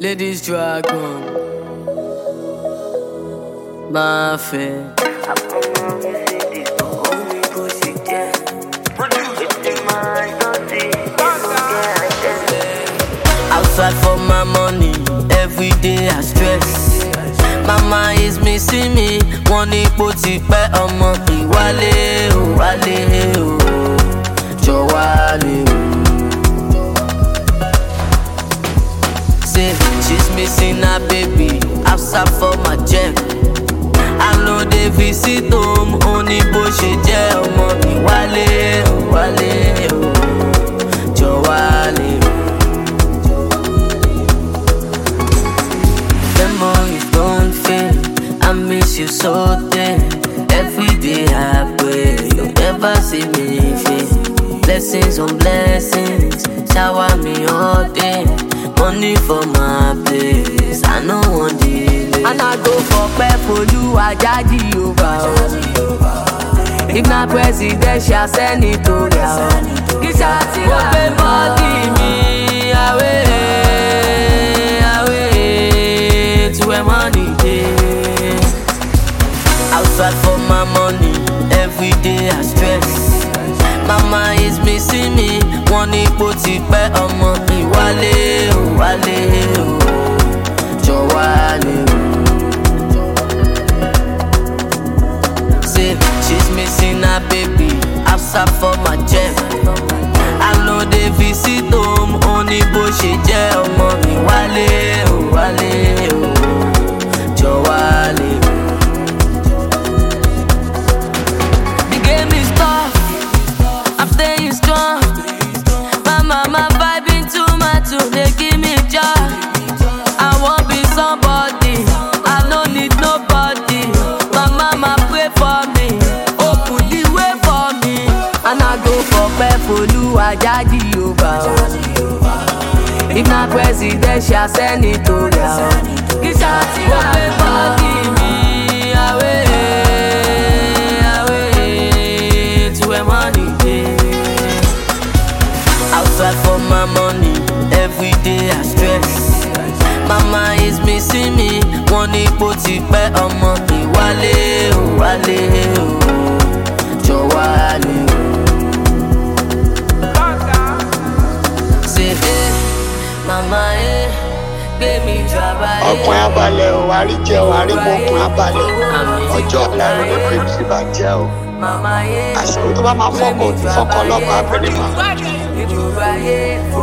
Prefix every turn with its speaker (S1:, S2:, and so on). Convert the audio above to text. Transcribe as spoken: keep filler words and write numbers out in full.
S1: Ladies Dragon, my fair. Outside for my money, every day I stress. Mama is missing me, one ipo ti pe omo mi wale o, wale o, jo wale o. Say she's missing her baby, outside for my check. I know they visit home, only bo she je omo mi wale o, wale o, jo wale o. Memories don't fade, I miss you so dead. Every day I pray, you'll never see me fail. Blessings on blessings, shower me all day. Money for my place, I know one delay. And I go for Pepolu, I jaji over. If not president, she'll send it to you. It's a thing, I body me away, away to where money day. Outside for my money, every day I stress. Mama is missing me, one ipo ti pe omo mi wale o, wale o, jo wale o. Say she's missing her baby, outside for my check. I know they visit home, only bo she je omo mi wale o, wale o, jo wale o. The game is tough, I'm staying strong. My mama vibing too much, so they give me joy. I won't be somebody, I don't need nobody. My mama pray for me, open the way for me. And I go for Pepolu, I jaji over. If not president, she'll send it to you. It's a thing, I body me away, away to where money day. Outside for my money, every day I stress. Mama is missing me, one ipo ti pe omo mi wale o, wale o, jo wale o. Say eh, mama eh, gbé mi trabalé.
S2: Ọkùnrin abalẹ̀ o, wàrí jẹ́ o, wàrí mọ́ ọkùnrin abalẹ̀. Ọjọ́ ọ̀la rẹ̀ ló pé sí bàjẹ́ o. Àsìkò tó bá máa fọ́kọ̀ òtún fọ́kọ̀ ọlọ́pàá abẹ́rẹ́ máa.